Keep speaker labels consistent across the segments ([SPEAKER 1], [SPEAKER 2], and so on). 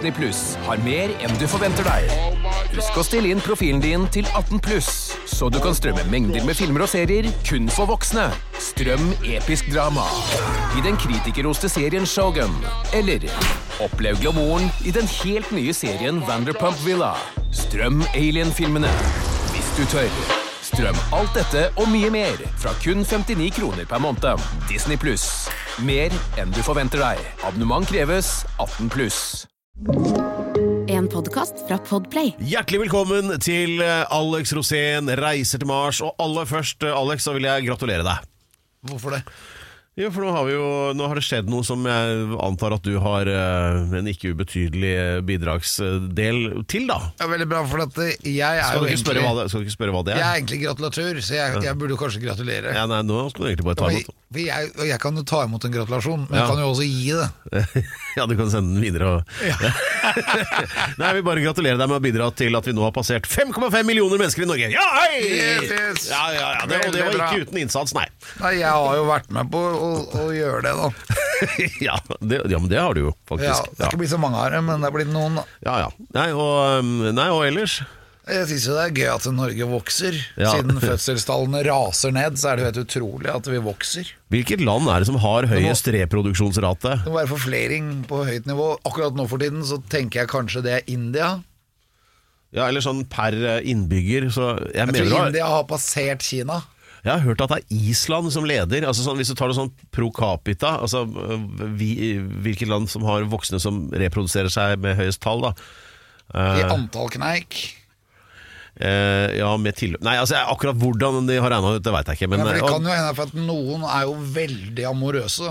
[SPEAKER 1] Disney Plus har mer enn du forventer deg. Husk å stille inn profilen din til 18+, så du kan strømme mengder med filmer og serier kun for voksne. Strøm episk drama i den kritikerroste serien Shogun, eller opplev glamouren i den helt nye serien Vanderpump Villa. Strøm Alien-filmene hvis du tør. Strøm alt dette og mye mer fra kun 59 kroner per måned. Disney Plus. Mer enn du forventer deg. Abonnement kreves 18+.
[SPEAKER 2] En podcast fra Podplay.
[SPEAKER 3] Hjertelig velkommen til Alex Rosén reiser til Mars. Og aller først, Alex, så vil jeg gratulere deg.
[SPEAKER 4] Hvorfor det?
[SPEAKER 3] Ja, for nå har det skjedd noe som jeg antar at du har en ikke ubetydelig bidragsdel til, da.
[SPEAKER 4] Ja, veldig bra, for at jeg er
[SPEAKER 3] Skal du ikke spørre hva det er?
[SPEAKER 4] Jeg er egentlig gratulatør, så jeg burde kanskje gratulere.
[SPEAKER 3] Ja, nei, nå skal du egentlig bare ta imot.
[SPEAKER 4] Jeg kan jo ta imot en gratulasjon, men jeg kan jo også gi det.
[SPEAKER 3] Ja, du kan sende den videre. Nei, jeg vil bare gratulere deg med å bidra til at vi nå har passert 5,5 millioner mennesker i Norge. Ja, hei!
[SPEAKER 4] Yes.
[SPEAKER 3] Ja, det var ikke uten innsats, nei.
[SPEAKER 4] Nei, jeg har jo vært med på å gjøre det da.
[SPEAKER 3] Ja, men det har du jo faktisk.
[SPEAKER 4] Ja, det er ikke blitt så mange av det, men det er blitt noen.
[SPEAKER 3] Ja. Nei, og ellers?
[SPEAKER 4] Jeg synes jo det er gøy at Norge vokser. Siden fødselstallene raser ned, så er det jo helt utrolig at vi vokser.
[SPEAKER 3] Hvilket land er det som har høyest reproduksjonsrate?
[SPEAKER 4] Det må være forflering på høyt nivå. Akkurat nå for tiden så tenker jeg kanskje det er India.
[SPEAKER 3] Ja, eller sånn per innbygger. Så jeg
[SPEAKER 4] tror India har passert Kina.
[SPEAKER 3] Jeg har hørt at det er Island som leder. Altså sånn, hvis du tar det sånn pro capita, altså hvilket land som har voksne som reproduserer seg med høyest tall, da.
[SPEAKER 4] I antall kneik.
[SPEAKER 3] Ja, med tilløp. Nei, altså akkurat hvordan de har regnet ut, det vet jeg ikke, men,
[SPEAKER 4] ja, for det kan jo hende for at noen er jo veldig amorøse.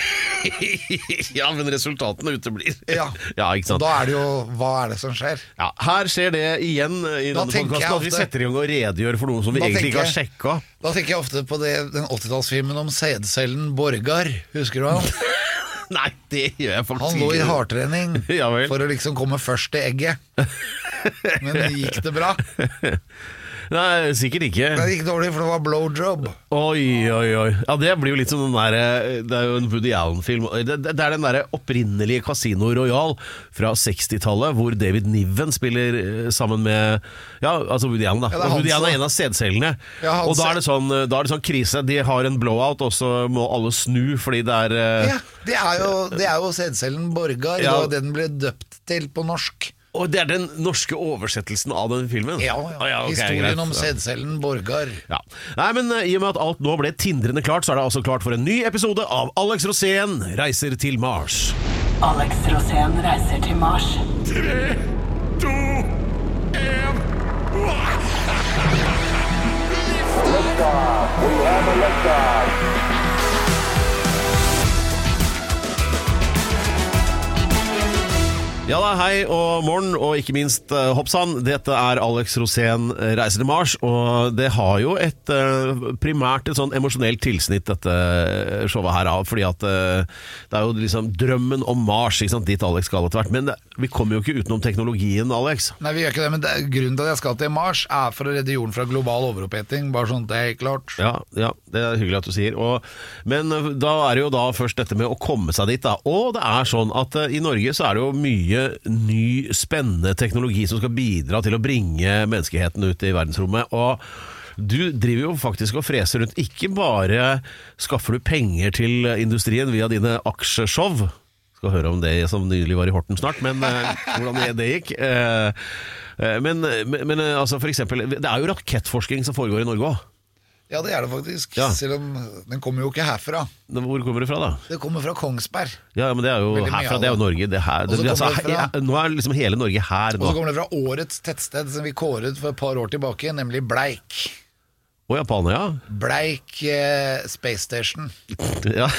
[SPEAKER 3] Ja, men resultatene uteblir.
[SPEAKER 4] Ja,
[SPEAKER 3] ikke sant?
[SPEAKER 4] Og da er det jo, hva er det som skjer?
[SPEAKER 3] Ja, her skjer det igjen i denne podcasten at vi setter i gang og redegjør for noe som vi egentlig ikke har sjekket. Da
[SPEAKER 4] tenker jeg ofte på den 80-tallsfilmen om sædcellen Borgar. Husker du han?
[SPEAKER 3] Nei, det gjør jeg faktisk.
[SPEAKER 4] Han lå i hardtrening for å liksom komme først til egget. Men gikk det bra?
[SPEAKER 3] Nei, sikkert ikke.
[SPEAKER 4] Det gikk dårlig, for det var blowjob.
[SPEAKER 3] Oi. Ja, det blir jo litt som den der. Det er jo en Woody Allen-film. Det er den der opprinnelige Casino Royale fra 60-tallet, hvor David Niven spiller sammen med altså Woody Allen, da.
[SPEAKER 4] Ja,
[SPEAKER 3] Woody Allen er en av sædcellene.
[SPEAKER 4] Ja,
[SPEAKER 3] og da er det sånn krise. De har en blowout, og så må alle snu fordi det er
[SPEAKER 4] Ja, det er jo sædcellen Borgar. Det var det den ble døpt til på norsk.
[SPEAKER 3] Og det er den norske oversettelsen av den filmen?
[SPEAKER 4] Ja, okay, historien greit. Om sædcellen Borgar.
[SPEAKER 3] Ja. Nei, men i og med at alt nå ble tindrende klart, så er det altså klart for en ny episode av Alex Rosén reiser til Mars.
[SPEAKER 5] Alex Rosén reiser til Mars.
[SPEAKER 3] 3, 2, 1
[SPEAKER 6] Liftoff. We have a liftoff.
[SPEAKER 3] Ja da, hei og morgen, og ikke minst hoppsann. Dette er Alex Rosén reiser til Mars, og det har jo primært et sånn emosjonelt tilsnitt, dette showet her av, fordi at det er jo liksom drømmen om Mars, ikke sant, dit Alex skal etter hvert. Men vi kommer jo ikke utenom teknologien, Alex.
[SPEAKER 4] Nei, vi gjør ikke det, men grunnen til at jeg skal til Mars er for å redde jorden fra global overoppheting, bare sånn, det er helt klart.
[SPEAKER 3] Ja, det er hyggelig at du sier. Men da er det jo da først dette med å komme seg dit, da. Og det er sånn at i Norge så er det jo mye ny, spennende teknologi som skal bidra til å bringe menneskeheten ut i verdensrommet. Og du driver jo faktisk og freser rundt. Ikke bare skaffer du penger til industrien via dine aksjeshow. Skal høre om det som nylig var i Horten snart, men hvordan det gikk. Men altså for eksempel, det er jo rakettforskning som foregår i Norge også.
[SPEAKER 4] Ja, det er det faktisk, selv om den kommer jo ikke herfra.
[SPEAKER 3] Hvor kommer det fra da?
[SPEAKER 4] Det kommer fra Kongsberg.
[SPEAKER 3] Ja, men det er jo herfra, det er jo Norge det her. Nå er liksom hele Norge her nå.
[SPEAKER 4] Og så kommer det fra årets tettsted som vi kåret for et par år tilbake, nemlig Bleik.
[SPEAKER 3] Japaner, ja.
[SPEAKER 4] Bleik Space Station.
[SPEAKER 3] Ja,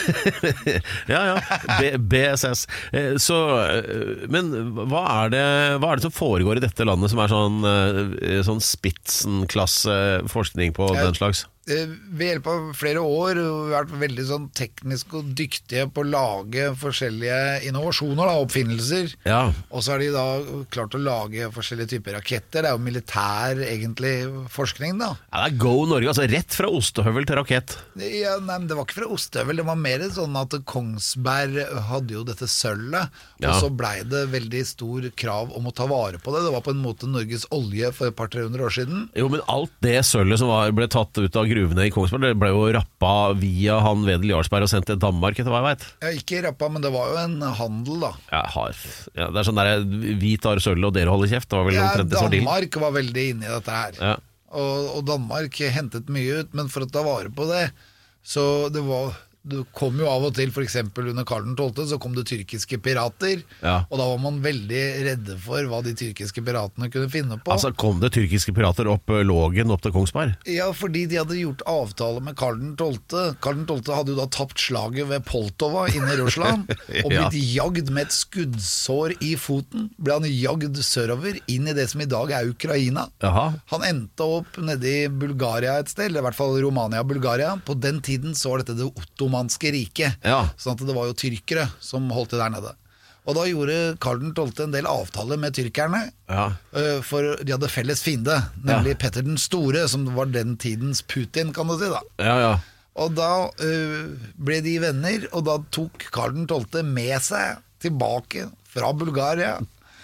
[SPEAKER 3] BSS. Men hva er det som foregår i dette landet som er sånn Spitzenklasse forskning på den slags?
[SPEAKER 4] Ved hjelp av flere år har vi vært veldig sånn teknisk og dyktige på å lage forskjellige innovasjoner, da, oppfinnelser.
[SPEAKER 3] Ja.
[SPEAKER 4] Og så har de da klart å lage forskjellige typer raketter. Det er jo militær, egentlig, forskning, da.
[SPEAKER 3] Ja, det er Go Norge, altså rett fra ostehøvel til rakett.
[SPEAKER 4] Ja, nei, men det var ikke fra ostehøvel. Det var mer sånn at Kongsberg hadde jo dette sølvet,
[SPEAKER 3] Ja.
[SPEAKER 4] og så blei det veldig stor krav om å ta vare på det. Det var på en måte Norges olje for et par 300 år siden.
[SPEAKER 3] Jo, men alt det sølvet som ble tatt ut av gruvene i Kongsberg, det ble jo rappa via han Wedel Jarlsberg og sendt til Danmark, etter hva jeg vet.
[SPEAKER 4] Ja, ikke rappa, men det var jo en handel, da.
[SPEAKER 3] Ja, det er sånn der, vi tar sølvet og dere holder kjeft. Det var vel
[SPEAKER 4] Ja,
[SPEAKER 3] omtrent det som var dealen.
[SPEAKER 4] Danmark var veldig inne i dette her.
[SPEAKER 3] Ja.
[SPEAKER 4] Og Danmark hentet mye ut, men for å ta vare på det, så det kom jo av og til, for eksempel under Karl 12, så kom det tyrkiske pirater,
[SPEAKER 3] Ja.
[SPEAKER 4] og da var man veldig redde for hva de tyrkiske piratene kunne finne på.
[SPEAKER 3] Altså, kom det tyrkiske pirater opp Lågen opp til Kongsberg?
[SPEAKER 4] Ja, fordi de hadde gjort avtale med Karl 12. Karl 12 hadde jo da tapt slaget ved Poltova inne i Russland, og
[SPEAKER 3] Ja.
[SPEAKER 4] blitt jagd med et skuddsår i foten. Ble han jagd sørover inn i det som i dag er Ukraina.
[SPEAKER 3] Jaha.
[SPEAKER 4] Han endte opp nede i Bulgaria et sted, eller i hvert fall Romania-Bulgaria. På den tiden så var dette det ottomanske riket,
[SPEAKER 3] Ja.
[SPEAKER 4] sånn at det var jo tyrkere som holdt det der nede. Og da gjorde Karl 12 en del avtaler med tyrkerne,
[SPEAKER 3] Ja.
[SPEAKER 4] for de hadde felles fiende, nemlig Petter den store, som var den tidens Putin, kan du si da.
[SPEAKER 3] Ja.
[SPEAKER 4] Og da ble de venner, og da tok Karl 12 med seg tilbake fra Bulgaria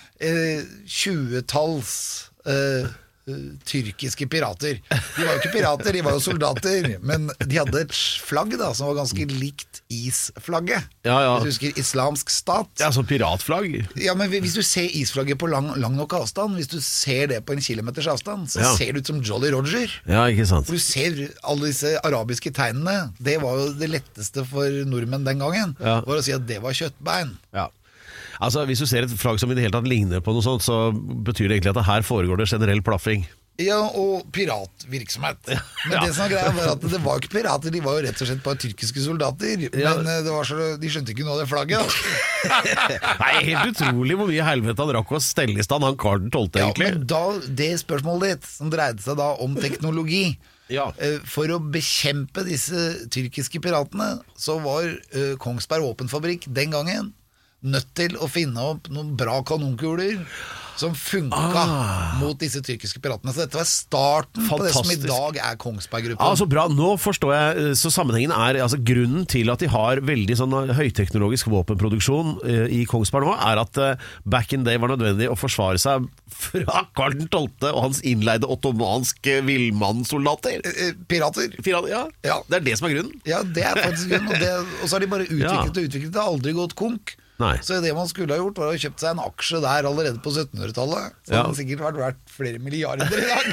[SPEAKER 4] 20-talls tyrkiske pirater. De var jo ikke pirater, de var jo soldater, men de hadde et flagg da, som var ganske likt isflagget.
[SPEAKER 3] Ja.
[SPEAKER 4] Hvis du husker islamsk stat.
[SPEAKER 3] Ja, sånn piratflagg.
[SPEAKER 4] Ja, men hvis du ser isflagget på lang nok avstand, hvis du ser det på en kilometers avstand, så
[SPEAKER 3] Ja.
[SPEAKER 4] ser det ut som Jolly Roger.
[SPEAKER 3] Ja, ikke sant.
[SPEAKER 4] For du ser alle disse arabiske tegnene. Det var jo det letteste for nordmenn den gangen,
[SPEAKER 3] Ja.
[SPEAKER 4] var å si at det var kjøttbein.
[SPEAKER 3] Ja. Altså, hvis du ser et flagg som i det hele tatt ligner på noe sånt, så betyr det egentlig at her foregår det generell plaffing.
[SPEAKER 4] Ja, og piratvirksomhet. Men det som var greia var at det var ikke pirater, de var jo rett og slett bare tyrkiske soldater.
[SPEAKER 3] Ja.
[SPEAKER 4] Men det var så, de skjønte ikke noe av det flagget. Da.
[SPEAKER 3] Nei, helt utrolig hvor mye helvete han rakk å stelle i stand, han Karl 12,
[SPEAKER 4] Ja,
[SPEAKER 3] egentlig.
[SPEAKER 4] men da, det spørsmålet ditt, som dreide seg da om teknologi,
[SPEAKER 3] Ja.
[SPEAKER 4] for å bekjempe disse tyrkiske piratene, så var Kongsberg våpenfabrikk den gangen nødt til å finne opp noen bra kanonkuler som funka mot disse tyrkiske piratene. Så dette var starten på det som i
[SPEAKER 3] Fantastisk.
[SPEAKER 4] dag er Kongsberg-gruppen.
[SPEAKER 3] Ja, så bra, nå forstår jeg. Så sammenhengen er, altså grunnen til at de har veldig sånn høyteknologisk våpenproduksjon i Kongsberg nå, er at back in day var nødvendig å forsvare seg fra Karl 12 og hans innleide ottomanske villmannssoldater.
[SPEAKER 4] Pirater.
[SPEAKER 3] Ja,
[SPEAKER 4] Ja.
[SPEAKER 3] det er det som er grunnen.
[SPEAKER 4] Ja, det er faktisk grunnen. Og så har de bare utviklet
[SPEAKER 3] Ja.
[SPEAKER 4] og utviklet. Det har aldri gått konk.
[SPEAKER 3] Nei.
[SPEAKER 4] Så det man skulle ha gjort, var å kjøpt seg en aksje der allerede på 1700-tallet. Så
[SPEAKER 3] Ja.
[SPEAKER 4] hadde den sikkert vært verdt flere milliarder i dag.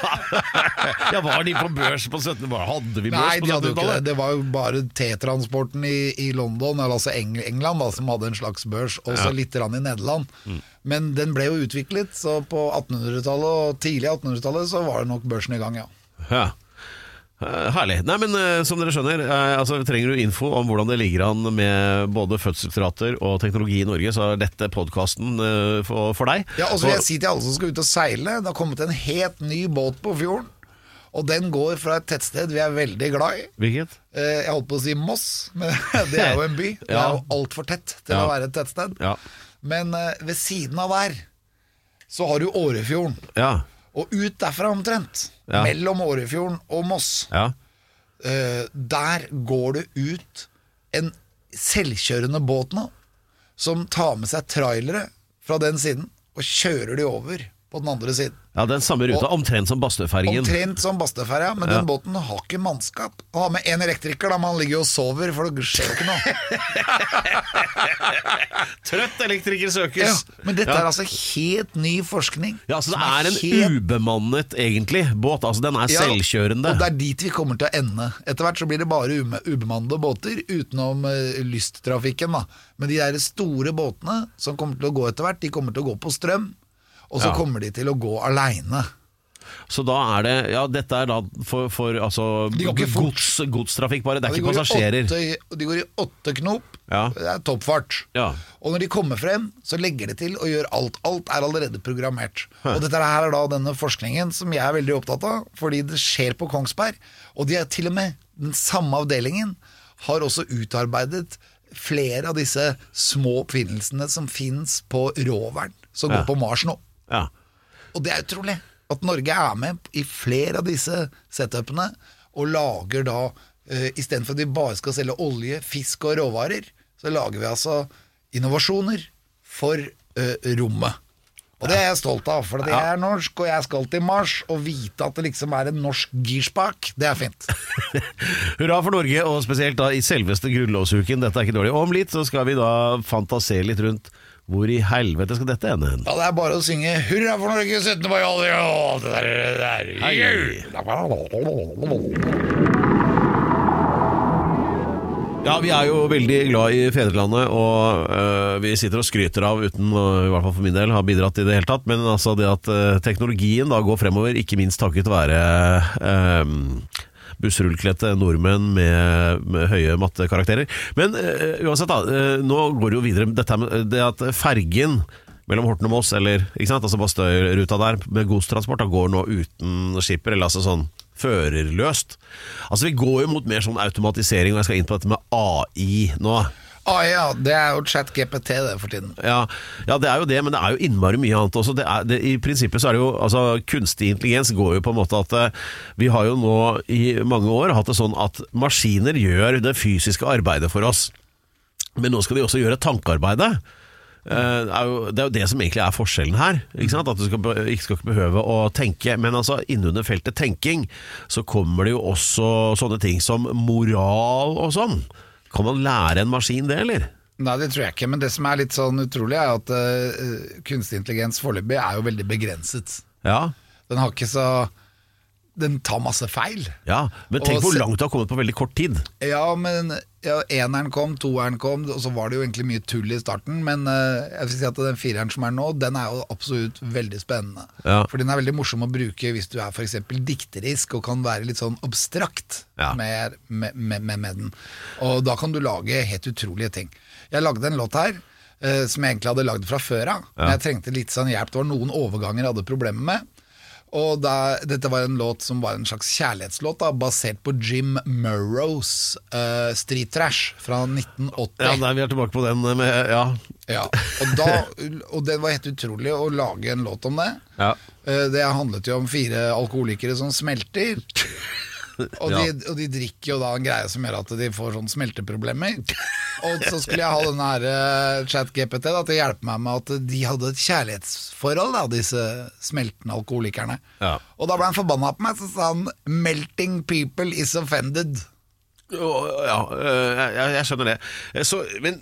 [SPEAKER 3] Ja, var de på børs på 17? Hadde vi børs
[SPEAKER 4] Nei,
[SPEAKER 3] på
[SPEAKER 4] de hadde jo ikke det.
[SPEAKER 3] 17-tallet?
[SPEAKER 4] Det var jo bare T-transporten i London, eller altså England, da, som hadde en slags børs, og så litt grann i Nederland. Men den ble jo utviklet, så på 1800-tallet og tidlig 1800-tallet så var det nok børsen i gang, ja.
[SPEAKER 3] Ja. Herlig. Nei, men som dere skjønner, altså, trenger du info om hvordan det ligger an med både fødselsrater og teknologi i Norge, så er dette podcasten for deg.
[SPEAKER 4] Ja, og så vil jeg si til alle som skal ut og seile, det har kommet en helt ny båt på fjorden, og den går fra et tettsted vi er veldig glad i.
[SPEAKER 3] Hvilket?
[SPEAKER 4] Jeg holdt på å si Moss, men det er jo en by. Det er jo alt for tett til å være et tettsted.
[SPEAKER 3] Ja.
[SPEAKER 4] Men ved siden av der så har du Årefjorden.
[SPEAKER 3] Ja.
[SPEAKER 4] Og ut derfra omtrent,
[SPEAKER 3] Ja.
[SPEAKER 4] mellom Årefjorden og Moss,
[SPEAKER 3] Ja.
[SPEAKER 4] der går det ut en selvkjørende båt nå, som tar med seg trailere fra den siden, og kjører de over på den andre siden.
[SPEAKER 3] Ja, den samme ruta, omtrent som Bastøferringen.
[SPEAKER 4] Omtrent som Bastøferja, men den båten har ikke mannskap. Han har med en elektriker, da, men han ligger jo og sover, for det skjer jo ikke noe.
[SPEAKER 3] Trøtt elektriker
[SPEAKER 4] Ja,
[SPEAKER 3] søkes.
[SPEAKER 4] men dette er altså helt ny forskning.
[SPEAKER 3] Ja, så det
[SPEAKER 4] som
[SPEAKER 3] er en
[SPEAKER 4] helt-
[SPEAKER 3] ubemannet, egentlig, båt. Altså, den er
[SPEAKER 4] Ja,
[SPEAKER 3] selvkjørende.
[SPEAKER 4] Og det er dit vi kommer til å ende. Etter hvert så blir det bare ubemannede båter, utenom lysttrafikken, da. Men de der store båtene som kommer til å gå etter hvert, de kommer til å gå på strøm, og så
[SPEAKER 3] Ja.
[SPEAKER 4] kommer de til å gå alene.
[SPEAKER 3] Så da det, dette da for altså,
[SPEAKER 4] De går ikke
[SPEAKER 3] godstrafikk bare, det ikke passasjerer.
[SPEAKER 4] De går i 8 knop,
[SPEAKER 3] Ja.
[SPEAKER 4] det toppfart.
[SPEAKER 3] Ja.
[SPEAKER 4] Og når de kommer frem, så legger de til og gjør alt. Alt allerede programmert. Og dette her da denne forskningen som jeg veldig opptatt av, fordi det skjer på Kongsberg. Og de til og med den samme avdelingen har også utarbeidet flere av disse små oppfinnelsene som finnes på roveren, som går på Mars nå.
[SPEAKER 3] Ja.
[SPEAKER 4] Og det utrolig at Norge med i flere av disse setupene og lager da, i stedet for at vi bare skal selge olje, fisk og råvarer, så lager vi altså innovasjoner for rommet. Og det jeg stolt av, for det norsk, og jeg skal til Mars, og vite at det liksom en norsk girspak, det fint.
[SPEAKER 3] Hurra for Norge, og spesielt da i selveste grunnlovsuken, dette ikke dårlig. Og om litt så skal vi da fantasere litt rundt hvor i helvete skal dette ende?
[SPEAKER 4] Ja, det bare å synge Hurra for Norge, 17. mai, og det der.
[SPEAKER 3] Ja, vi jo veldig glad i fedrelandet, og vi sitter og skryter av, uten å, i hvert fall for min del, ha bidratt i det hele tatt, men altså det at teknologien da går fremover, ikke minst takket være bussrullkledte nordmenn med høye mattekarakterer. Men uansett da, nå går det jo videre dette med det at fergen mellom Horten og Moss, eller ikke sant, altså Bastøy-ruta der med godstransport, da går nå uten skipper, eller altså sånn førerløst. Altså vi går jo mot mer sånn automatisering, og jeg skal inn på dette med AI nå.
[SPEAKER 4] Ja, det jo ChatGPT det for tiden.
[SPEAKER 3] Ja, det jo det, men det jo innmari mye annet også. I prinsippet så det jo, altså kunstig intelligens går jo på en måte at vi har jo nå i mange år hatt det sånn at maskiner gjør det fysiske arbeidet for oss. Men nå skal de også gjøre tankearbeidet. Det jo det som egentlig forskjellen her, ikke sant? At du ikke skal behøve å tenke, men altså innunder feltet tenking så kommer det jo også sånne ting som moral og sånn. Kan man lære en maskin det, eller?
[SPEAKER 4] Nei, det tror jeg ikke, men det som litt sånn utrolig at kunstig intelligens foreløpig jo veldig begrenset.
[SPEAKER 3] Ja.
[SPEAKER 4] Den har ikke så... Den tar masse feil.
[SPEAKER 3] Ja, men tenk hvor langt det har kommet på veldig kort tid.
[SPEAKER 4] Ja, men eneren kom, toeren kom, og så var det jo egentlig mye tull i starten, men jeg vil si at den fireren som nå, den jo absolutt veldig spennende.
[SPEAKER 3] Ja.
[SPEAKER 4] For den veldig morsom å bruke hvis du for eksempel dikterisk og kan være litt sånn abstrakt med den. Og da kan du lage helt utrolige ting. Jeg lagde en låt her, som jeg egentlig hadde lagd fra før av, men jeg trengte litt sånn hjelp. Det var noen overganger jeg hadde problemer med. Og dette var en låt som var en slags kjærlighetslåt da, basert på Jim Murrows Street Trash fra 1980.
[SPEAKER 3] Ja, der vi tilbake på den med,
[SPEAKER 4] Ja, og det var helt utrolig å lage en låt om det.
[SPEAKER 3] Ja.
[SPEAKER 4] Det handlet jo om 4 alkoholikere som smelter. Og de drikker jo da en greie som gjør at de får sånn smelteproblemer. Og så skulle jeg ha denne her ChatGPT da, til å hjelpe meg med at de hadde et kjærlighetsforhold da, disse smeltende alkoholikerne.
[SPEAKER 3] Ja.
[SPEAKER 4] Og da ble han forbannet på meg, så sa han "Melting people is offended".
[SPEAKER 3] Ja, jeg skjønner det. Så, men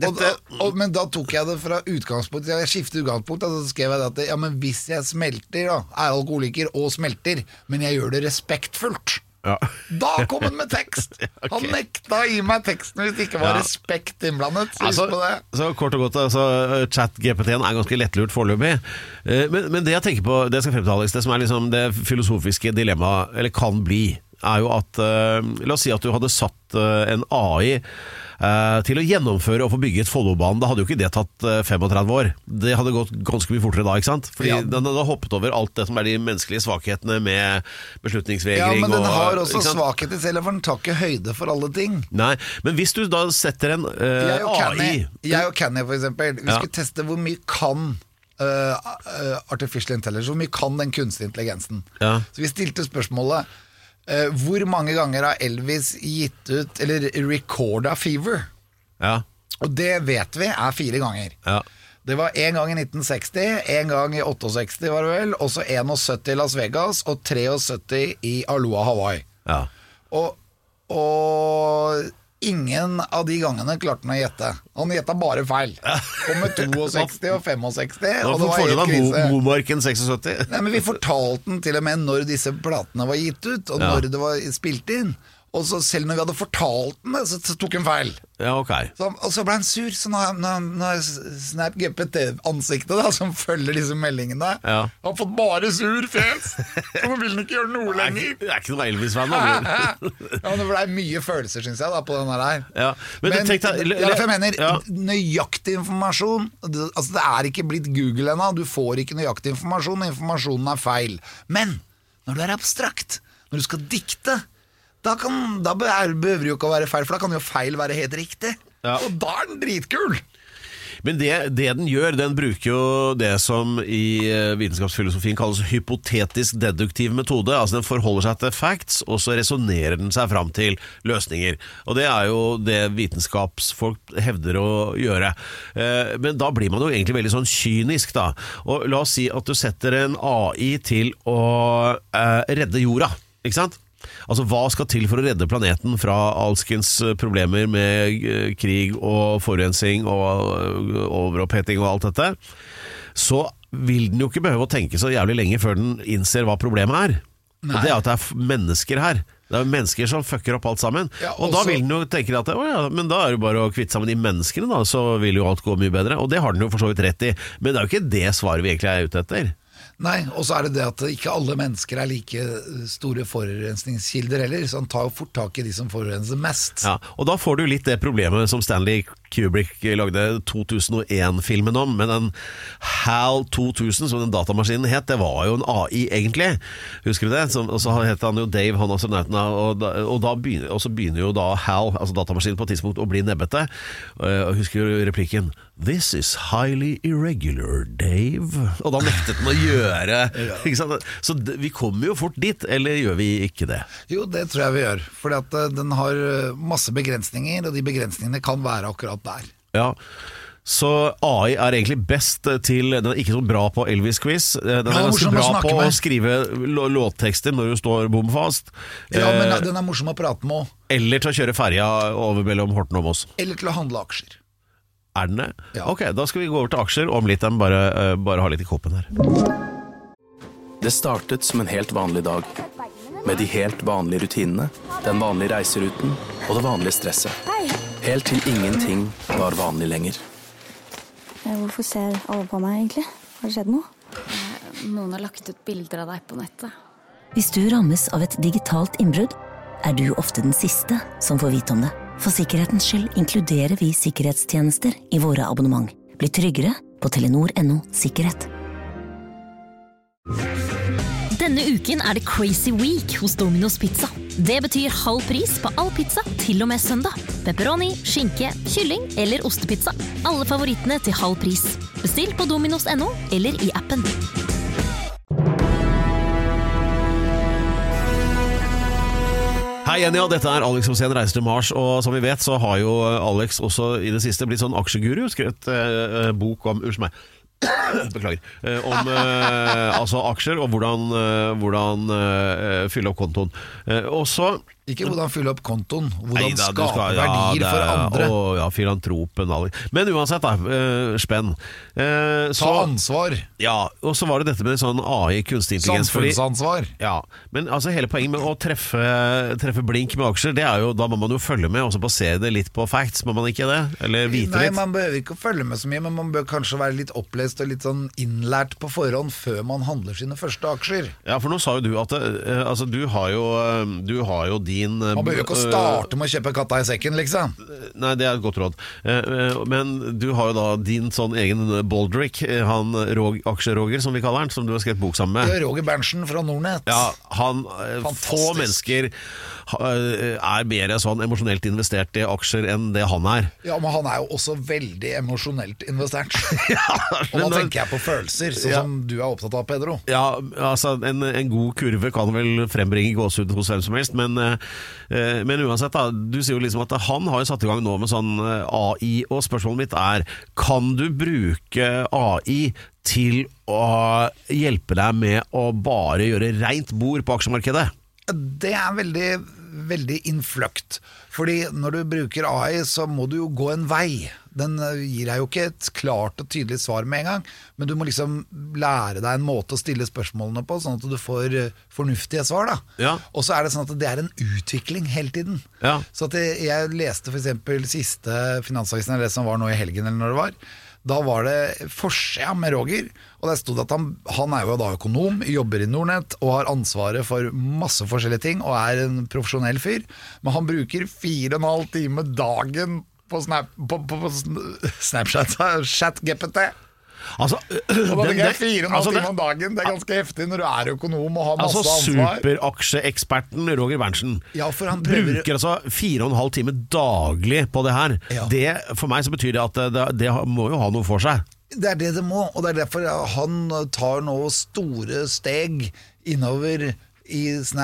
[SPEAKER 4] men da tok jeg det fra utgangspunkt. Jeg skiftet utgangspunkt, og så skrev jeg det at men hvis jeg smelter da, alkoholiker og smelter, men jeg gjør det respektfullt, da kom han med tekst. Okay. Han nekta å gi meg teksten hvis det ikke var respekt innblandet.
[SPEAKER 3] Så kort og godt, ChatGPT-en ganske lettlurt foreløpig. Men det jeg tenker på, det skal frem til Alex, det som liksom det filosofiske dilemmaet, eller kan bli, jo at la oss si at du hadde satt en AI til å gjennomføre og få bygge et Follobanen. Da hadde jo ikke det tatt 35 år. Det hadde gått ganske mye fortere da, ikke sant? Fordi den hadde hoppet over alt det som de menneskelige svakhetene med beslutningsvegring.
[SPEAKER 4] Ja, men den har også svakheter selv, for den tar ikke høyde for alle ting.
[SPEAKER 3] Nei, men hvis du da setter en AI...
[SPEAKER 4] Jeg og Kenny for eksempel, vi skulle teste hvor mye kan artificial intelligence, hvor mye kan den kunstige intelligensen. Så vi stilte spørsmålet hvor mange ganger har Elvis gitt ut eller recorda Fever? Og det vet vi 4 ganger. Det var 1 gang i 1960, 1 gang i 68 var det vel, og så 71 i Las Vegas og 73 i Aloha, Hawaii. Og ingen av de gangene klarte han å gjette. Han gjettet bare feil. Kom med 62 og 65, og det var helt krise.
[SPEAKER 3] Momarken 76.
[SPEAKER 4] Nei, men vi fortalte den til og med når disse platene var gitt ut, og når det var spilt inn. Og så selv når vi hadde fortalt den det, så tok han feil.
[SPEAKER 3] Ja, ok.
[SPEAKER 4] Og så ble han sur. Så nå har Snap GPT-ansiktet da, som følger disse meldingene,
[SPEAKER 3] Ja.
[SPEAKER 4] han har fått bare sur fjes. Så nå vil han ikke gjøre noe lenger.
[SPEAKER 3] Det er ikke noe Elvis-fan da.
[SPEAKER 4] Ja, men det ble mye følelser, synes jeg, da, på den her.
[SPEAKER 3] Ja. Men
[SPEAKER 4] Men
[SPEAKER 3] tenk deg,
[SPEAKER 4] det er derfor jeg mener,
[SPEAKER 3] ja.
[SPEAKER 4] nøyaktig informasjon, altså det er ikke blitt Google ennå, du får ikke nøyaktig informasjon, informasjonen er feil. Men når du er abstrakt, når du skal dikte, da behøver det jo ikke å være feil, for da kan jo feil være helt riktig.
[SPEAKER 3] Ja.
[SPEAKER 4] Og da er den dritkul.
[SPEAKER 3] Men det den gjør, den bruker jo det som i vitenskapsfilosofien kalles hypotetisk deduktiv metode. Altså den forholder seg til facts, og så resonerer den seg fram til løsninger. Og det er jo det vitenskapsfolk hevder å gjøre. Men da blir man jo egentlig veldig sånn kynisk da. Og la oss si at du setter en AI til å redde jorda, ikke sant? Altså hva skal til for å redde planeten fra alskens problemer med krig og forurensning og overoppheting og alt dette, så vil den jo ikke behøve å tenke så jævlig lenge før den innser hva problemet er. Nei. Og det er at det er mennesker her. Det er mennesker som fucker opp alt sammen. Ja, og da vil den jo tenke at men da er det bare å kvitte sammen de menneskene da, så vil jo alt gå mye bedre. Og det har den jo for så vidt rett i. Men det er jo ikke det svaret vi egentlig er ute etter.
[SPEAKER 4] Nei, og så er det at ikke alle mennesker er like store forurensningskilder heller, så han tar jo fort tak i de som forurenser mest.
[SPEAKER 3] Ja, og da får du litt det problemet som Stanley Kubrick lagde 2001-filmen om, men den HAL 2000, som den datamaskinen het, det var jo en AI egentlig. Husker du det? Og så het han jo Dave, han astronauten, og så begynner jo da HAL, altså datamaskinen på et tidspunkt, å bli nebbete. Og husker du replikken? This is highly irregular, Dave. Og da nektet den å gjøre, ikke sant? Så vi kommer jo fort dit, eller gjør vi ikke det?
[SPEAKER 4] Jo, det tror jeg vi gjør, fordi at den har masse begrensninger, og de begrensningene kan være akkurat der.
[SPEAKER 3] Ja, så AI er egentlig best til, den er ikke så bra på Elvis-quiz, den er ganske bra på å skrive låttekster når du står bom fast.
[SPEAKER 4] Ja, men den er morsom å prate med også.
[SPEAKER 3] Eller til å kjøre ferja over mellom Horten og Moss.
[SPEAKER 4] Eller til å handle aksjer.
[SPEAKER 3] Er den det?
[SPEAKER 4] Ja.
[SPEAKER 3] Ok, da skal vi gå over til aksjer om litt, bare ha litt i koppen her.
[SPEAKER 7] Det startet som en helt vanlig dag, med de helt vanlige rutinene, den vanlige reiseruten og det vanlige stresset. Helt til ingenting var vanlig lenger.
[SPEAKER 8] Hvorfor ser alle på meg egentlig? Har det skjedd noe?
[SPEAKER 2] Noen har lagt ut bilder av deg på nettet.
[SPEAKER 9] Hvis du rammes av et digitalt innbrudd, er du ofte den siste som får vite om det. For sikkerhetens skyld inkluderer vi sikkerhetstjenester i våre abonnement. Bli tryggere på Telenor.no sikkerhet.
[SPEAKER 10] Denne uken er det Crazy Week hos Domino's Pizza. Det betyr halv pris på all pizza til og med søndag. Pepperoni, skinke, kylling eller ostepizza. Alle favorittene til halv pris. Bestill på Dominos.no eller i appen.
[SPEAKER 3] Hei igjen, ja, dette er Alex Rosén reiser til Mars, og som vi vet så har jo Alex også i det siste blitt sånn aksjeguru, skrevet bok om, unnskyld meg, beklager, om altså aksjer og hvordan fylle opp kontoen. Og så
[SPEAKER 4] ikke hvordan fylle opp kontoen, hvordan skape verdier for andre.
[SPEAKER 3] Ja, filantropen. Men uansett da, spenn.
[SPEAKER 4] Ta ansvar.
[SPEAKER 3] Ja, og så var det dette med sånn AI, kunstig intelligens.
[SPEAKER 4] Samfunnsansvar.
[SPEAKER 3] Ja, men altså hele poenget med å treffe blink med aksjer, det er jo, da må man jo følge med, og så basere det litt på facts, må man ikke det? Eller vite litt?
[SPEAKER 4] Nei, man behøver ikke å følge med så mye, men man bør kanskje være litt opplest og litt sånn innlært på forhånd før man handler sine første aksjer. Ja,
[SPEAKER 3] for nå sa jo du at altså, du har jo din
[SPEAKER 4] Man behøver ikke å starte med å kjøpe katta i sekken, liksom.
[SPEAKER 3] Nei, det er et godt råd. Men du har jo da din sånn egen Baldrick, han aksjeroger som vi kaller han, som du har skrevet bok sammen med.
[SPEAKER 4] Det er Roger Berntsen fra Nordnet.
[SPEAKER 3] Ja, han, få mennesker er mer sånn emosjonelt investert i aksjer enn det han er.
[SPEAKER 4] Ja, men han er jo også veldig emosjonelt investert. Ja, og da tenker jeg på følelser, sånn som du er opptatt av, Pedro.
[SPEAKER 3] Ja, altså en god kurve kan vel frembringe gåsehud hos hvem som helst, men uansett da, du sier jo liksom at han har jo satt i gang nå med sånn AI, og spørsmålet mitt er, kan du bruke AI til å hjelpe deg med å bare gjøre rent bord på aksjemarkedet?
[SPEAKER 4] Det er veldig innfløkt, fordi når du bruker AI så må du jo gå en vei. Den gir deg jo ikke et klart og tydelig svar med en gang, men du må liksom lære deg en måte å stille spørsmålene på, sånn at du får fornuftige svar da.
[SPEAKER 3] Ja. Og
[SPEAKER 4] så er det sånn at det er en utvikling hele tiden.
[SPEAKER 3] Ja.
[SPEAKER 4] Så at jeg leste for eksempel siste Finansavisen, eller det som var nå i helgen eller når det var, da var det forsida med Roger, og der stod at han er jo da økonom, jobber i Nordnett og har ansvaret for masse forskjellige ting og er en profesjonell fyr, men han bruker 4,5 timer dagen på Snapchat, ChatGPT.
[SPEAKER 3] Altså,
[SPEAKER 4] og da tenker jeg 4,5 timer om dagen, det er ganske heftig når du er økonom og har masse ansvar.
[SPEAKER 3] Superaksjeeksperten Roger Berntsen
[SPEAKER 4] for han
[SPEAKER 3] bruker altså 4,5 timer daglig på det her. Det, for meg så betyr det at det må jo ha noe for seg.
[SPEAKER 4] Det er det må, og det er derfor han tar nå store steg innover i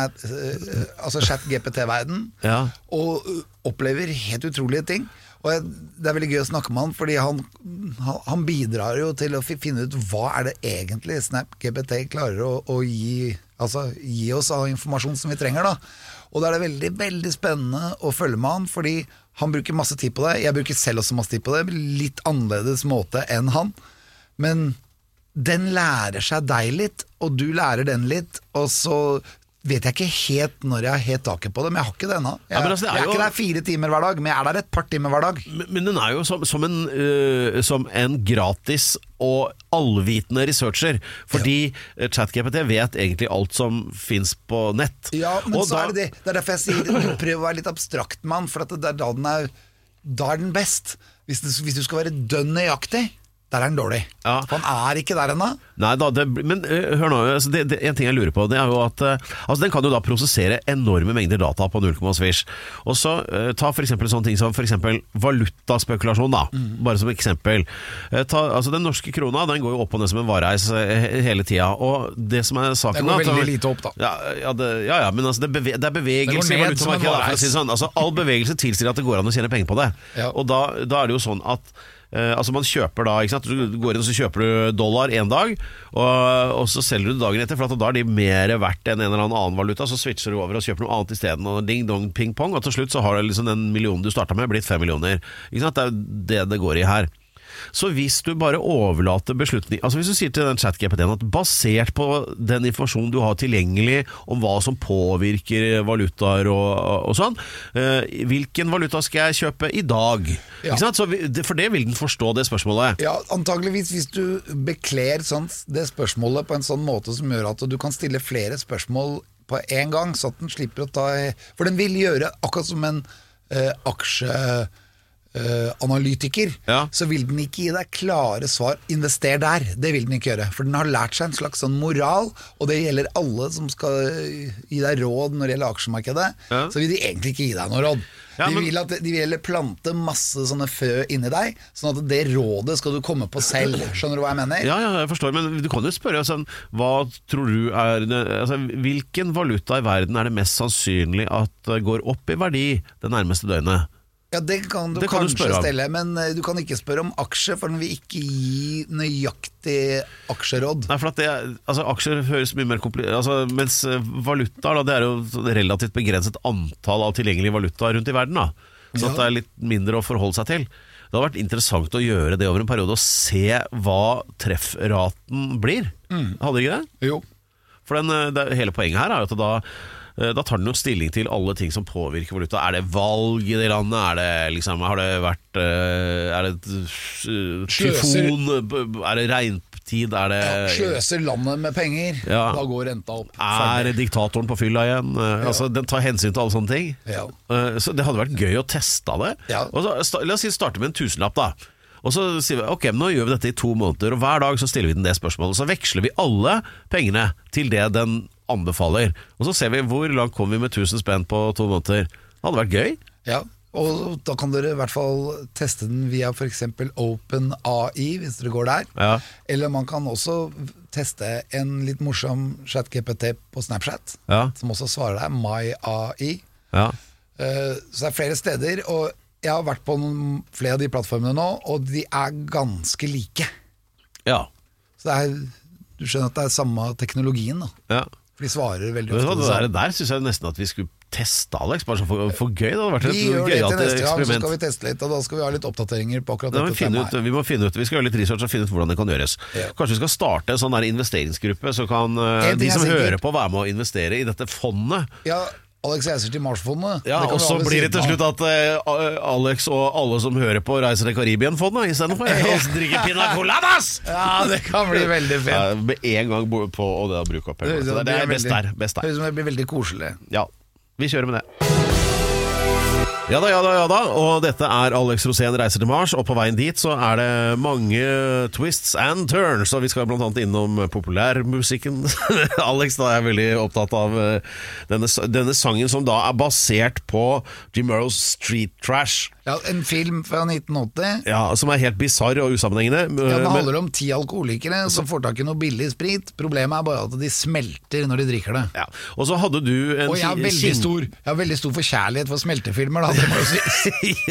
[SPEAKER 4] ChatGPT-verden og opplever helt utrolige ting. Og det er veldig gøy å snakke med han, fordi han bidrar jo til å finne ut hva er det egentlig SnapGPT klarer å gi oss av informasjon som vi trenger da. Og da er det veldig, veldig spennende å følge med han, fordi han bruker masse tid på det. Jeg bruker selv også masse tid på det, litt annerledes måte enn han. Men den lærer seg deg litt, og du lærer den litt, og så vet jeg ikke helt når jeg har helt taket på det, men jeg har ikke det ennå. Jeg er ikke der 4 timer hver dag, men jeg er der et par timer hver dag.
[SPEAKER 3] Men den er jo som en gratis og allvitende researcher, fordi ChatGPT vet egentlig alt som finnes på nett.
[SPEAKER 4] Ja, men og så er det det. Det er derfor jeg sier, prøv å være litt abstrakt med han, for at det er da er den best. Hvis du skal være dønn nøyaktig, der er den dårlig. For han er ikke der ennå. Nei
[SPEAKER 3] da, men hør nå, en ting jeg lurer på, det er jo at den kan jo da prosessere enorme mengder data på 0, svisj. Og så ta for eksempel sånne ting som for eksempel valutaspekulasjon da, bare som eksempel. Den norske krona, den går jo opp og ned som en vareis hele tiden, og det som er saken
[SPEAKER 4] da... Det går veldig lite opp da.
[SPEAKER 3] Ja, men altså, det er bevegelse i valutamarkedet, for å si sånn. Altså, all bevegelse tilsier at det går an å tjene penger på det. Og da er det jo sånn at man kjøper da, ikke sant? Du går inn og så kjøper du dollar en dag, og så selger du dagen etter, for at da er de mer verdt enn en eller annen valuta, så switcher du over og kjøper noe annet i stedet, og ding dong ping pong, og til slutt så har det liksom den millionen du startet med blitt 5 millioner, ikke sant? Det er det går i her. Så hvis du bare overlater beslutning, altså hvis du sier til den ChatGPT-en at basert på den informasjonen du har tilgjengelig om hva som påvirker valutaer og sånn, hvilken valuta skal jeg kjøpe i dag? Ikke sant? For det vil den forstå det spørsmålet.
[SPEAKER 4] Ja, antageligvis hvis du bekler det spørsmålet på en sånn måte som gjør at du kan stille flere spørsmål på en gang, så at den slipper å ta... For den vil gjøre akkurat som en analytiker, så vil den ikke gi deg klare svar, invester der, det vil den ikke gjøre, for den har lært seg en slags sånn moral, og det gjelder alle som skal gi deg råd når det gjelder aksjemarkedet, så vil de egentlig ikke gi deg noe råd. De vil plante masse sånne frø inni deg, sånn at det rådet skal du komme på selv. Skjønner du hva jeg mener?
[SPEAKER 3] Ja, jeg forstår, men du kan jo spørre sånn, hva tror du hvilken valuta i verden er det mest sannsynlig at går opp i verdi det nærmeste døgnet?
[SPEAKER 4] Ja, det kan du kanskje stelle, men du kan ikke spørre om aksjer, for den vil ikke gi nøyaktig aksjeråd.
[SPEAKER 3] Nei, for at aksjer høres mye mer komplisert, mens valuta, det er jo relativt begrenset antall av tilgjengelige valuta rundt i verden, da. Så at det er litt mindre å forholde seg til. Det har vært interessant å gjøre det over en periode, og se hva treffraten blir. Hadde du ikke det?
[SPEAKER 4] Jo.
[SPEAKER 3] For hele poenget her er jo at da tar den jo stilling til alle ting som påvirker valuta. Er det valg i det landet? Har det vært tyfon? Er det regntid?
[SPEAKER 4] Sløser landet med penger, da går renta opp.
[SPEAKER 3] Er diktatoren på fylla igjen? Den tar hensyn til alle sånne ting. Så det hadde vært gøy å teste det. Og så, la oss starte med en 1000-lapp da. Og så sier vi, ok, nå gjør vi dette i 2 måneder, og hver dag så stiller vi den det spørsmålet, så veksler vi alle pengene til det den anbefaler. Og så ser vi hvor langt kommer vi med 1000 spenn på 2 måneder. Det hadde vært gøy.
[SPEAKER 4] Ja, og da kan dere i hvert fall teste den via for eksempel OpenAI, hvis dere går der. Eller man kan også teste en litt morsom ChatGPT på Snapchat, som også svarer deg, MyAI. Så det er flere steder, og jeg har vært på flere av de plattformene nå, og de er ganske like. Så du skjønner at det er samme teknologien da. For de svarer veldig ofte.
[SPEAKER 3] Der synes jeg nesten at vi skulle teste, Alex? Bare for gøy, det hadde vært
[SPEAKER 4] Vi gjør det til neste gang, så
[SPEAKER 3] eksperiment.
[SPEAKER 4] skal vi teste litt, og da skal vi ha litt oppdateringer på akkurat dette
[SPEAKER 3] Vi må finne ut, vi skal gjøre litt research og finne ut hvordan det kan gjøres. Kanskje vi skal starte en sånn der investeringsgruppe, så kan de som hører på være med å investere i dette fondet.
[SPEAKER 4] Ja, Alex reiser til Mars-fondet.
[SPEAKER 3] Ja, og så blir det til slutt at Alex og alle som hører på reiser til Karibien-fondet i stedet for og drikker pina coladas!
[SPEAKER 4] Ja, det kan bli veldig fint.
[SPEAKER 3] Ja, med en gang på å bruke opp penger. Det er best der.
[SPEAKER 4] Det blir veldig koselig.
[SPEAKER 3] Ja, vi kjører med det. Ja da, og dette er Alex Rosén reiser til Mars, og på veien dit så er det mange twists and turns, og vi skal blant annet innom populærmusikken. Alex da er veldig opptatt av denne sangen som da er basert på Jim Morrows Street Trash.
[SPEAKER 4] Ja, en film fra 1980.
[SPEAKER 3] Ja, som er helt bizarre og usammenhengende.
[SPEAKER 4] Ja, det handler om 10 alkoholikere som får tak i noe billig sprit. Problemet er bare at de smelter når de drikker det.
[SPEAKER 3] Ja, og så hadde du en...
[SPEAKER 4] Og jeg har veldig stor forkjærlighet for smeltefilmer, da, det må jo sies.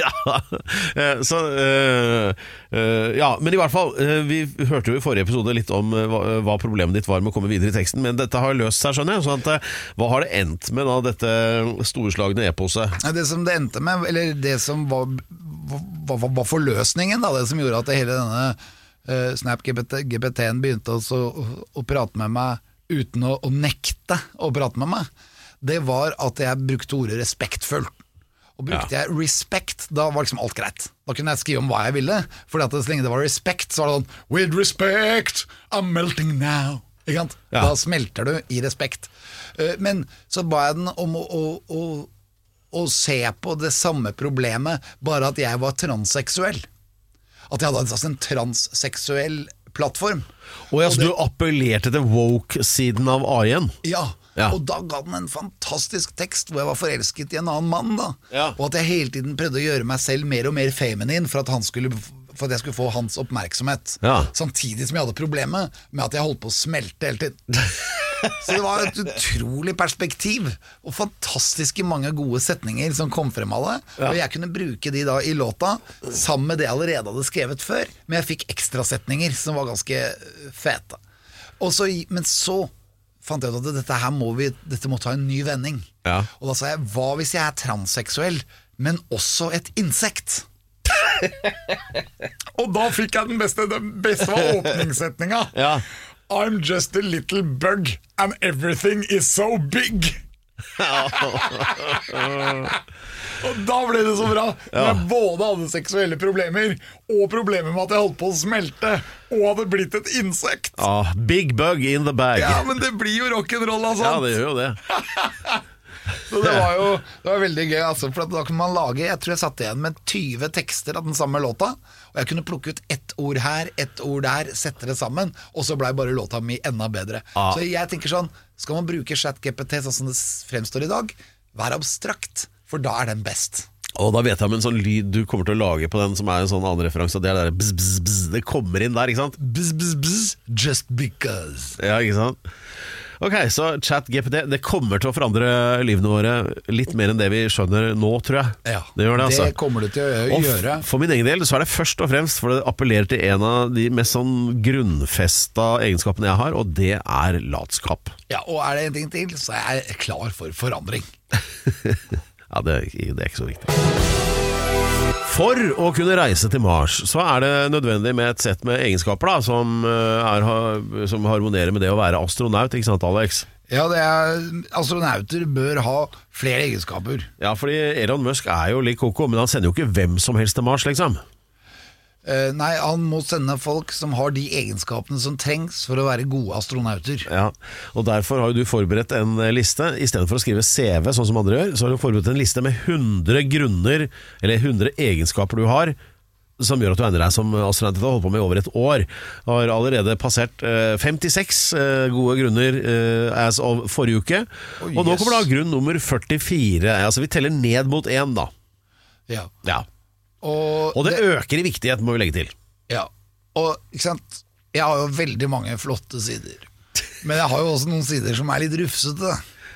[SPEAKER 3] Ja, men i hvert fall, vi hørte jo i forrige episode litt om hva problemet ditt var med å komme videre i teksten, men dette har løst seg, skjønner jeg. Sånn at, hva har det endt med da, dette storslagne eposet?
[SPEAKER 4] Det som det endte med, eller det som var forløsningen, da, det som gjorde at hele denne Snap-GPT-en begynte å prate med meg uten å nekte å prate med meg, det var at jeg brukte ordet respektfull. Og brukte jeg respect, da var liksom alt greit. Da kunne jeg skrive om hva jeg ville, fordi at så lenge det var respect, så var det sånn with respect, I'm melting now. Ikke sant? Ja. Da smelter du i respekt. Men så ba jeg den om å se på det samme problemet, bare at jeg var transseksuell. At jeg hadde en transseksuell plattform.
[SPEAKER 3] Og så du appellerte til woke-siden av AI-en?
[SPEAKER 4] Ja, og da ga den en fantastisk tekst hvor jeg var forelsket i en annen mann da. Og at jeg hele tiden prøvde å gjøre meg selv mer og mer feminin for at jeg skulle få hans oppmerksomhet. Samtidig som jeg hadde problemet med at jeg holdt på å smelte hele tiden. Så det var et utrolig perspektiv og fantastiske mange gode setninger som kom frem av det. Og jeg kunne bruke de da i låta sammen med det jeg allerede hadde skrevet før, men jeg fikk ekstra setninger som var ganske fete. Men så fant jeg ut at dette må ta en ny vending. Og da sa jeg, hva hvis jeg er transseksuell, men også et insekt? Og da fikk jeg den beste var åpningssetninga. I'm just a little bug and everything is so big. Og da ble det så bra. Jeg både hadde seksuelle problemer og problemer med at jeg holdt på å smelte og hadde blitt et insekt.
[SPEAKER 3] Big bug in the bag.
[SPEAKER 4] Ja, men det blir jo rock'n'roll av sånt.
[SPEAKER 3] Ja, det gjør jo det.
[SPEAKER 4] Så det var veldig gøy, altså, for da kunne man lage, jeg tror jeg satt igjen med 20 tekster av den samme låta, og jeg kunne plukke ut ett ord her, ett ord der, sette det sammen, og så ble bare låta mi enda bedre. Så jeg tenker sånn, skal man bruke ChatGPT sånn som det fremstår i dag, vær abstrakt, for da er den best.
[SPEAKER 3] Og da vet jeg om en sånn lyd du kommer til å lage på den som er en sånn annen referanse, det er der bzz, bzz, bzz, det kommer inn der, ikke sant?
[SPEAKER 4] Bzz, bzz, bzz, just because.
[SPEAKER 3] Ja, ikke sant? Ok, så ChatGPT, det kommer til å forandre livene våre litt mer enn det vi skjønner nå, tror jeg.
[SPEAKER 4] Ja,
[SPEAKER 3] det gjør det, altså.
[SPEAKER 4] Det kommer det til å gjøre.
[SPEAKER 3] Og for min egen del så er det først og fremst for det appellerer til en av de mest sånn grunnfesta egenskapene jeg har, og det er latskap.
[SPEAKER 4] Ja, og er det en ting til, så er jeg klar for forandring.
[SPEAKER 3] Ja, det er ikke så viktig. For å kunne reise til Mars så er det nødvendig med et sett med egenskaper da, som harmonerer med det å være astronaut, ikke sant, Alex?
[SPEAKER 4] Ja, astronauter bør ha flere egenskaper.
[SPEAKER 3] Ja, fordi Elon Musk er jo litt koko, men han sender jo ikke hvem som helst til Mars, liksom.
[SPEAKER 4] Nei, han må sende folk som har de egenskapene som trengs for å være gode astronauter.
[SPEAKER 3] Ja, og derfor har jo du forberedt en liste. I stedet for å skrive CV sånn som andre gjør, så har du forberedt en liste med 100 grunner, eller 100 egenskaper du har, som gjør at du ender deg som astronaut. Det har holdt på med over et år. Har allerede passert 56 gode grunner as of forrige uke. Og nå kommer da grunn nummer 44. Altså vi teller ned mot 1 da. Ja. Og det øker i viktighet, må vi legge til. Ja, og ikke sant, jeg har jo veldig mange flotte sider, men jeg har jo også noen sider som er litt rufsete.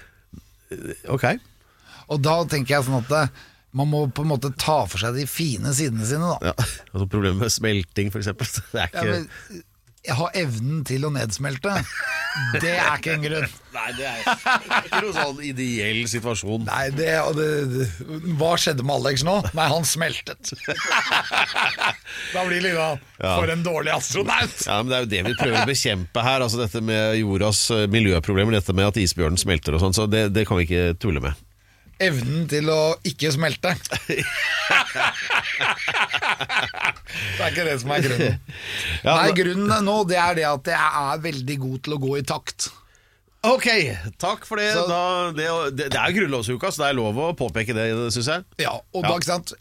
[SPEAKER 3] Ok. Og da tenker jeg sånn at man må på en måte ta for seg de fine sidene sine da. Ja, altså problemet med smelting for eksempel, det er ikke...
[SPEAKER 4] ha evnen til å nedsmelte, det er ikke en grunn.
[SPEAKER 3] Nei, det er ikke noe sånn ideell situasjon.
[SPEAKER 4] Nei, hva skjedde med Alex nå? Nei, han smeltet. Da blir det litt for en dårlig astronaut.
[SPEAKER 3] Ja, men det er jo det vi prøver å bekjempe her. Altså dette med jordas miljøproblemer, dette med at isbjørnen smelter og sånn, så det kan vi ikke tulle med.
[SPEAKER 4] Evnen til å ikke smelte. Det er ikke det som er grunnen. Nei, grunnen nå, det er det at jeg er veldig god til å gå i takt.
[SPEAKER 3] Ok, takk for det. Det er grunnlovsuka, så det er lov å påpeke det, synes jeg.
[SPEAKER 4] Ja, og da, ikke sant,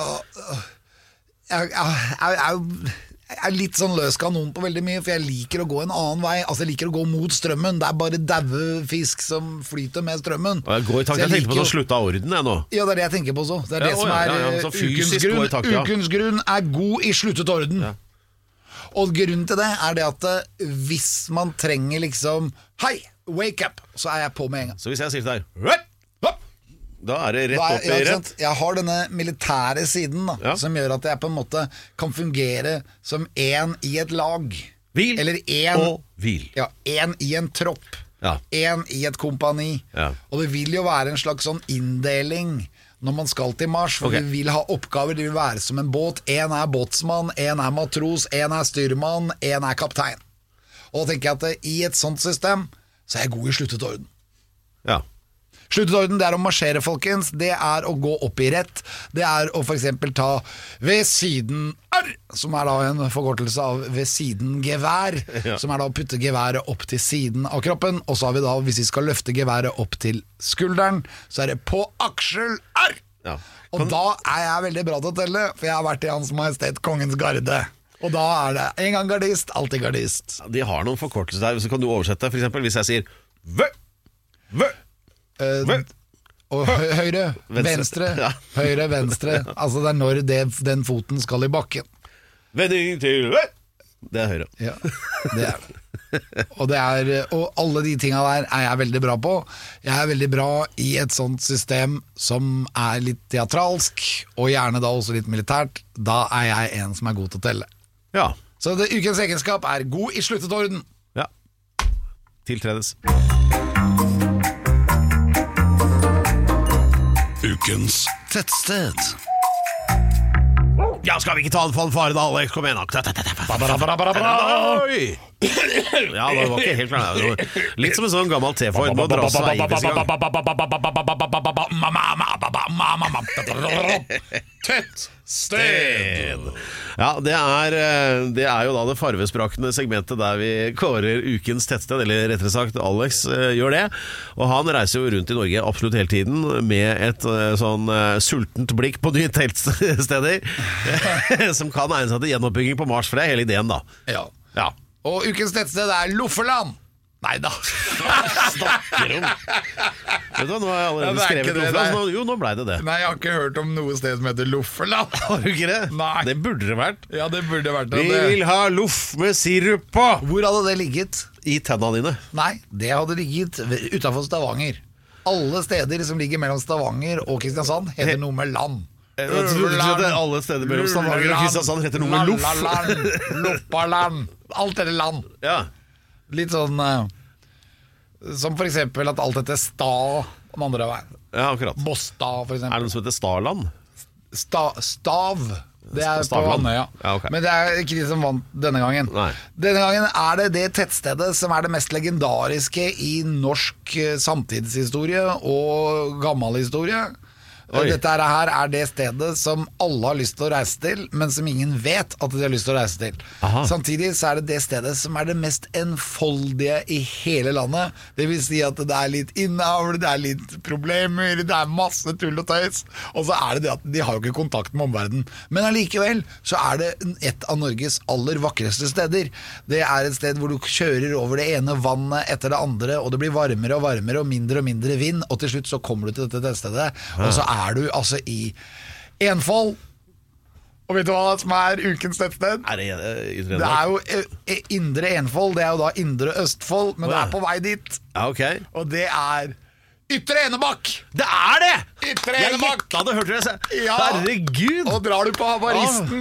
[SPEAKER 4] jeg er litt sånn løs kanon på veldig mye, for jeg liker å gå en annen vei. Altså, jeg liker å gå mot strømmen. Det er bare daue fisk som flyter med strømmen.
[SPEAKER 3] Gå i takt, jeg tenkte på å slutte av orden jeg nå.
[SPEAKER 4] Ja, det er det jeg tenker på så. Det er det som er ukens grunn. Ukens grunn er god i sluttet orden. Ja. Og grunnen til det er det at hvis man trenger liksom hei, wake up, så er jeg på med en gang.
[SPEAKER 3] Så hvis jeg sier til deg da er det rett opp i rett.
[SPEAKER 4] Jeg har denne militære siden da, som gjør at jeg på en måte kan fungere som en i et lag.
[SPEAKER 3] Hvil
[SPEAKER 4] eller
[SPEAKER 3] og hvil.
[SPEAKER 4] Ja, en i en tropp. Ja. En i et kompani. Ja. Og det vil jo være en slags sånn inndeling når man skal til Mars, for vi vil ha oppgaver. Det vil være som en båt. En er båtsmann, en er matros, en er styrmann, en er kaptein. Og da tenker jeg at i et sånt system så er jeg god i sluttet orden.
[SPEAKER 3] Ja.
[SPEAKER 4] Sluttet orden, det er å marsjere, folkens. Det er å gå opp i rett. Det er å for eksempel ta ved siden R, som er da en forkortelse av ved siden gevær, som er da å putte geværet opp til siden av kroppen. Og så har vi da, hvis vi skal løfte geværet opp til skulderen, så er det på aksel R. Ja. Og da er jeg veldig bra til å telle, for jeg har vært i Hans Majestet Kongens Garde. Og da er det en gang gardist, alltid gardist.
[SPEAKER 3] De har noen forkortelser der, så kan du oversette. For eksempel hvis jeg sier v
[SPEAKER 4] og høyre, venstre, høyre, venstre. Altså det er når den foten skal i bakken.
[SPEAKER 3] Vending til det er høyre.
[SPEAKER 4] Ja, det er og alle de tingene der er jeg veldig bra på. Jeg er veldig bra i et sånt system som er litt teatralsk, og gjerne da også litt militært. Da er jeg en som er god til å telle.
[SPEAKER 3] Ja.
[SPEAKER 4] Så ukens egenskap er god i sluttet orden.
[SPEAKER 3] Ja. Tiltredes.
[SPEAKER 4] Ukens tettsted.
[SPEAKER 3] Ja, skal vi ikke ta en fanfare da, Alex? Kom igjen, ja, det var ikke helt klart. Litt som en sånn gammel T-Ford. Nå dras veipes i gang. Tettsted. Ja, det er jo da det farvesprakende segmentet der vi kårer ukens tettsted, eller rettere sagt Alex gjør det. Og han reiser jo rundt i Norge absolutt hele tiden med et sånn sultent blikk på nye tettsteder som kan egne seg til gjenoppbygging på Mars, for det er hele ideen da.
[SPEAKER 4] Ja. Og ukens tettsted er Loffeland. Nei da.
[SPEAKER 3] Snakker om. Vet du hva, nå har jeg allerede skrevet Loffeland. Jo, nå ble det.
[SPEAKER 4] Nei, jeg har ikke hørt om noe sted som heter Loffeland.
[SPEAKER 3] Har du ikke det?
[SPEAKER 4] Nei.
[SPEAKER 3] Det burde det vært.
[SPEAKER 4] Ja, det burde vært det.
[SPEAKER 3] Vi vil ha loff med sirup på.
[SPEAKER 4] Hvor hadde det ligget?
[SPEAKER 3] I tennene dine.
[SPEAKER 4] Nei, det hadde ligget utenfor Stavanger. Alle steder som ligger mellom Stavanger og Kristiansand heter noe med land.
[SPEAKER 3] Jeg trodde alle steder mellom Stavanger og Kristiansand heter noe med loff.
[SPEAKER 4] Loppaland. Alt er det land.
[SPEAKER 3] Ja.
[SPEAKER 4] Litt sånn som for eksempel at alt heter Sta om andre veien.
[SPEAKER 3] Ja, akkurat.
[SPEAKER 4] Båstad for eksempel.
[SPEAKER 3] Er det noe som heter Starland?
[SPEAKER 4] Stav. Det er på Andøya.
[SPEAKER 3] Ja, okay.
[SPEAKER 4] Men det er ikke de som vant denne gangen.
[SPEAKER 3] Nei.
[SPEAKER 4] Denne gangen er det tettstedet som er det mest legendariske i norsk samtidshistorie og gammel historie. Dette her er det stedet som alle har lyst til å reise til, men som ingen vet at de har lyst til å reise til. Aha. Samtidig så er det stedet som er det mest enfoldige i hele landet. Det vil si at det er litt innavl, det er litt problemer, det er masse tull og tøys. Og så er det at de har jo ikke kontakt med omverdenen. Men allikevel så er det et av Norges aller vakreste steder. Det er et sted hvor du kjører over det ene vannet etter det andre, og det blir varmere og varmere og mindre vind, og til slutt så kommer du til dette tettstedet, og så er du altså i Enfold. Og vet du hva som er ukens tettsted? Det er jo Indre Enfold. Det er jo da Indre Østfold, men det er på vei dit.
[SPEAKER 3] Ja, okay.
[SPEAKER 4] Og det er Ytre Enebakk.
[SPEAKER 3] Det er det!
[SPEAKER 4] Ytre Enebakk.
[SPEAKER 3] Jeg gjettet det, hørte dere?
[SPEAKER 4] Ja.
[SPEAKER 3] Herregud.
[SPEAKER 4] Og drar du på Havaristen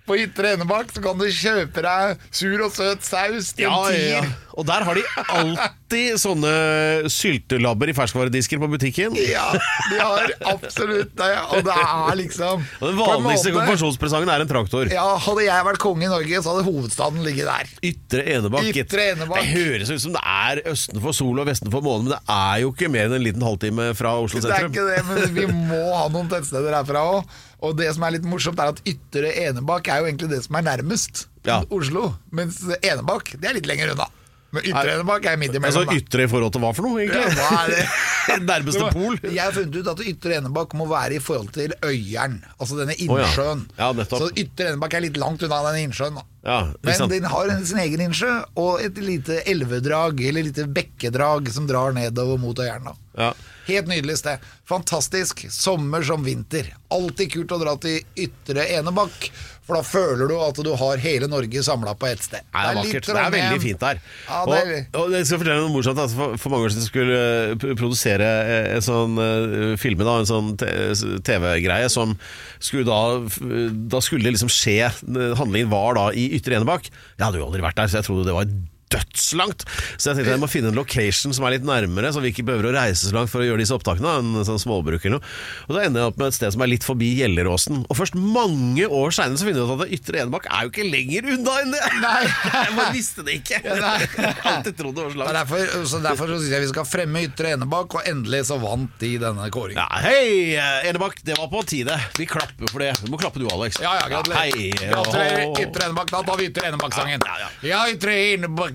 [SPEAKER 4] på Ytre Enebakk så kan du kjøpe deg sur og søt saus til en tier.
[SPEAKER 3] Og der har de alltid sånne syltelabber i ferskvaredisken på butikken.
[SPEAKER 4] Ja, de har absolutt det. Og det liksom
[SPEAKER 3] og den vanligste konfirmasjonspresangen en traktor.
[SPEAKER 4] Ja, hadde jeg vært konge i Norge, så hadde hovedstaden ligget der.
[SPEAKER 3] Ytre Enebakk. Det høres ut som det østen for sol og vesten for månen, men det jo ikke mer enn en liten halvtime fra Oslo sentrum.
[SPEAKER 4] Det ikke det, men vi må ha noen tettsteder herfra også. Og det som litt morsomt at Ytre Enebakk jo egentlig det som nærmest Oslo, mens Enebakk, det litt lenger unna. Men Ytre Enebakk midt imellom.
[SPEAKER 3] Altså ytre i forhold til hva for noe, egentlig?
[SPEAKER 4] Ja, hva det?
[SPEAKER 3] Nærmeste pol.
[SPEAKER 4] Jeg har funnet ut at Ytre Enebakk må være i forhold til Øyeren, altså denne innsjøen.
[SPEAKER 3] Ja, nettopp.
[SPEAKER 4] Så Ytre Enebakk litt langt unna denne innsjøen.
[SPEAKER 3] Ja,
[SPEAKER 4] men den har sin egen innsjø, og et lite elvedrag, eller lite bekkedrag som drar nedover mot Øyeren.
[SPEAKER 3] Ja.
[SPEAKER 4] Helt nydelig sted. Fantastisk. Sommer som vinter. Alltid kult å dra til Ytre Enebakk, for da føler du at du har hele Norge samlet på et sted.
[SPEAKER 3] Det vakkert. Det veldig fint der.
[SPEAKER 4] Ja,
[SPEAKER 3] og jeg skal fortelle noe morsomt. For mange år siden skulle produsere en sånn filme, en sånn TV-greie som skulle da skulle det liksom skje. Handlingen var da i Ytre Enebakk. Jeg hadde jo aldri vært der, så jeg trodde det var dødslangt. Så jeg tenkte jeg må finne en location som litt nærmere, så vi ikke behøver å reise så langt for å gjøre disse opptakene, en sånn småbruk eller noe. Og da ender jeg opp med et sted som litt forbi Gjelleråsen. Og først mange år senere så finner jeg ut at Ytre Enebakk jo ikke lenger unna enn det.
[SPEAKER 4] Nei.
[SPEAKER 3] Jeg bare visste det ikke. Jeg alltid trodde det var så langt.
[SPEAKER 4] Derfor synes jeg vi skal fremme Ytre Enebakk, og endelig så vant de denne kåringen.
[SPEAKER 3] Ja, hei Enebakk, det var på tide. Vi klapper for det. Du må klappe du, Alex.
[SPEAKER 4] Ja, gratulerer. Gratulerer Ytre Enebakk. Da tar vi Ytre Enebakk-sangen. Ja, Ytre Enebakk.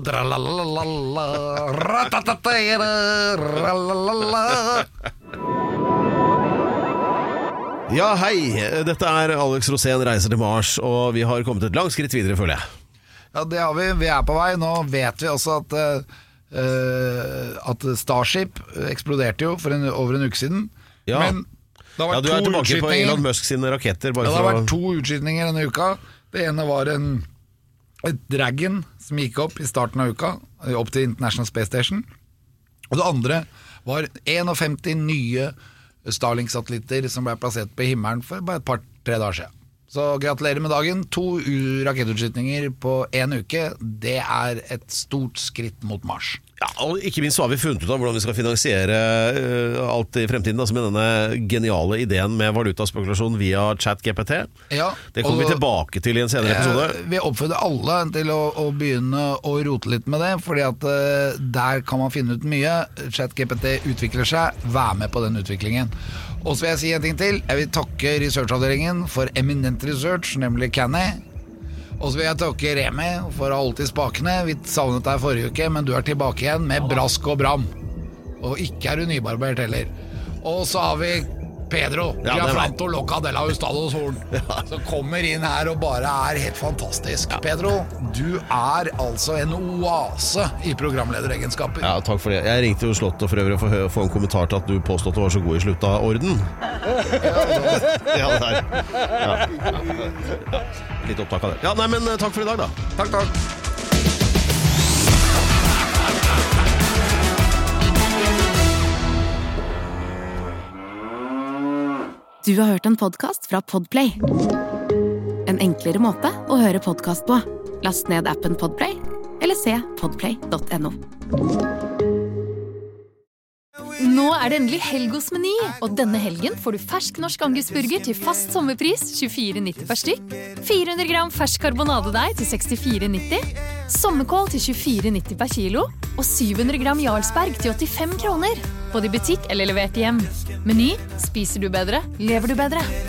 [SPEAKER 3] Ja, hei. Dette Alex Rosén reiser til Mars, og vi har kommet et langt skritt videre, føler jeg.
[SPEAKER 4] Ja, det har vi. Vi på vei. Nå vet vi også at Starship eksploderte jo for over en uke siden.
[SPEAKER 3] Ja.
[SPEAKER 4] Men det har vært
[SPEAKER 3] du tilbake på Elon Musk sine raketter.
[SPEAKER 4] Det har vært 2 utskytninger denne uka. Det ene var et Dragon som gikk opp i starten av uka, opp til International Space Station. Og det andre var 51 nye Starlink-satellitter som ble plassert på himmelen for bare et par-tre dager siden. Så gratulerer med dagen. 2 rakettutskytninger på 1 uke. Det et stort skritt mot Mars.
[SPEAKER 3] Ja, og ikke minst så har vi funnet ut av hvordan vi skal finansiere alt i fremtiden, altså med denne geniale ideen med valutaspekulasjon via ChatGPT.
[SPEAKER 4] Ja,
[SPEAKER 3] det kommer vi tilbake til i en senere episode.
[SPEAKER 4] Vi oppfordrer alle til å begynne å rote litt med det, fordi at der kan man finne ut mye. ChatGPT utvikler seg, vær med på den utviklingen. Og så vil jeg si en ting til. Jeg vil takke researchavdelingen for eminent research, nemlig Canny. Og så vil jeg takke Remi for å ha holdt i spakene. Vi savnet deg forrige uke, men du tilbake igjen med brask og bram. Og ikke du nybarbert heller. Og så har vi Pedro Giafranto Loca della Hustados Horn, som kommer inn her og bare helt fantastisk. Pedro, du altså en oase i programlederegenskaper.
[SPEAKER 3] Ja, takk for det. Jeg ringte jo Slottet for øvrig for å få en kommentar til at du påstod at du var så god i slutt av orden. Ja, det Ja. Litt opptak av det. Ja, nei, men takk for i dag da.
[SPEAKER 4] Takk.
[SPEAKER 2] Du har hørt en podcast fra Podplay. En enklere måte å høre podcast på. Last ned appen Podplay, eller se podplay.no.
[SPEAKER 10] Nå det endelig helg hos Meny, og denne helgen får du fersk norsk angusburger til fast sommerpris 24,90 per stykk, 400 gram fersk karbonadedeig til 64,90, sommerkål til 24,90 per kilo, og 700 gram Jarlsberg til 85 kroner. Både i butikk eller levert hjem. Meny, spiser du bedre, lever du bedre.